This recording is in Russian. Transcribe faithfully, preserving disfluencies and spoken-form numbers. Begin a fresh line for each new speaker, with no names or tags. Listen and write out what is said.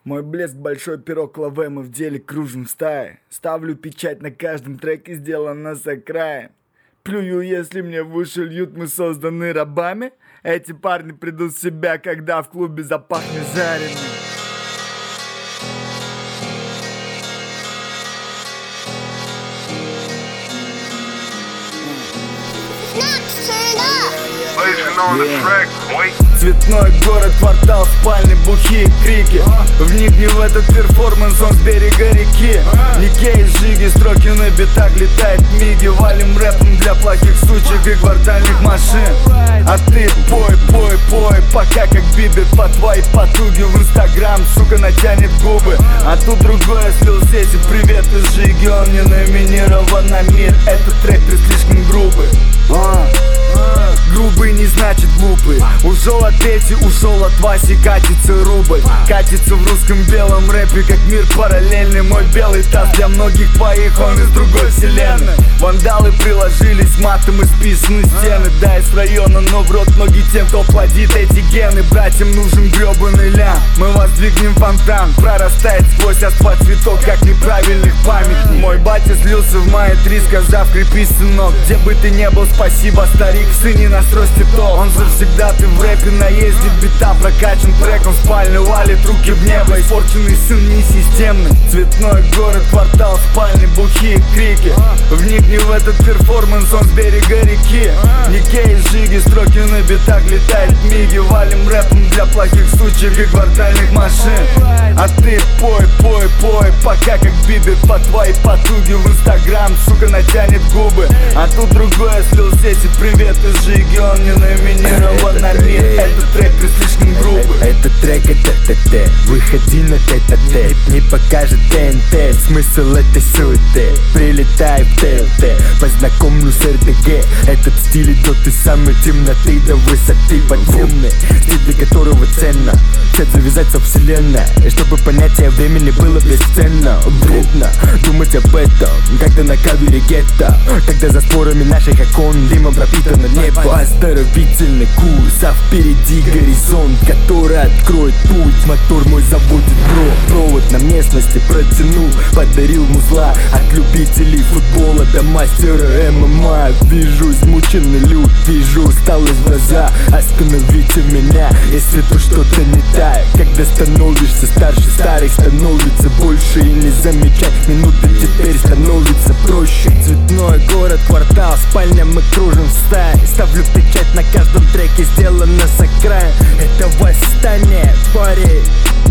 Мой блеск, большой пирог лаве, мы в деле кружим в стае. Ставлю печать на каждом треке, сделано с окраин. Плюю, если мне в уши льют, мы созданы рабами. Эти парни придут в себя, когда в клубе запахнет жареным.
Yeah.
Цветной город, квартал, спальни, бухие крики. Вникни в этот перформанс, он с берега реки. Никей, жиги, строки на битах, летает миги. Валим рэпом для плохих сучек и квартальных машин. А ты пой, пой, пой, пока как бибит по твоей потуге. В инстаграм, сука, натянет губы. А тут другое слил сети, привет из жиги. Он не номинирован на мир, этот трек ты слишком грубый. а. Грубый не значит глупый. Ушел от Пети, ушел от Васи, катится рубль. Катится в русском белом рэпе, как мир параллельный. Мой белый таз для многих твоих, он из другой вселенной. Вандалы приложились матом и списаны стены. Да, из района, но в рот многие тем, кто плодит эти гены. Братьям нужен гребаный лям. Мы воздвигнем фонтан, прорастает сквозь асфальт цветок, как неправильных памятник. Мой батя слился в мае три, сказав: крепись, сынок. Где бы ты не был, спасибо, старик, в сыне нас ростит то. Он завсегда ты в рэпе наездит, бита прокачан треком, в спальню валит руки в небо. Испорченный сын несистемный. Цветной город, квартал, спальни, бухие крики. Вникни в этот перформанс, он с берега реки. Никей, жиги, строки на битах, летает миги. Валим рэпом для плохих сучек и квартальных машин. А ты пой, пой, пой, пока как бибит по твоей потуге. В инстаграм, сука, натянет губы. А тут другое слил сети, привет из жиги. Он не номинирован на мир, этот трек ты слишком грубый.
Этот трек это ТТ, выходи на тет-а-тет. Не покажет ТНТ, смысл этой суеты. Прилетай в ТЛТ, познакомлю с РТГ. Этот стиль идет из самой темноты до высоты подземной. Стиль, для которого ценно цель завязать со вселенной. И чтобы понятие времени было бесценно. Вредно думать об этом, когда на кавере гетто, когда за спорами наших окон дымом пропитано небо. Оздоровительный курс, а впереди горизонт, который откроет путь. Мотор мой заводит бро, провод на местности протянул, подарил музла. От любителей футбола до мастера ММА. Вижу измученный люд, вижу усталость в глаза. Остановите меня, если тут что-то не так. Когда становишься старше, старых становится больше. И не замечать минуты теперь становится проще. Цветной город, квартал, спальня, мы кружим в стае. Ставлю печать на каждом треке, сделано с окраин. Это восстание, парень.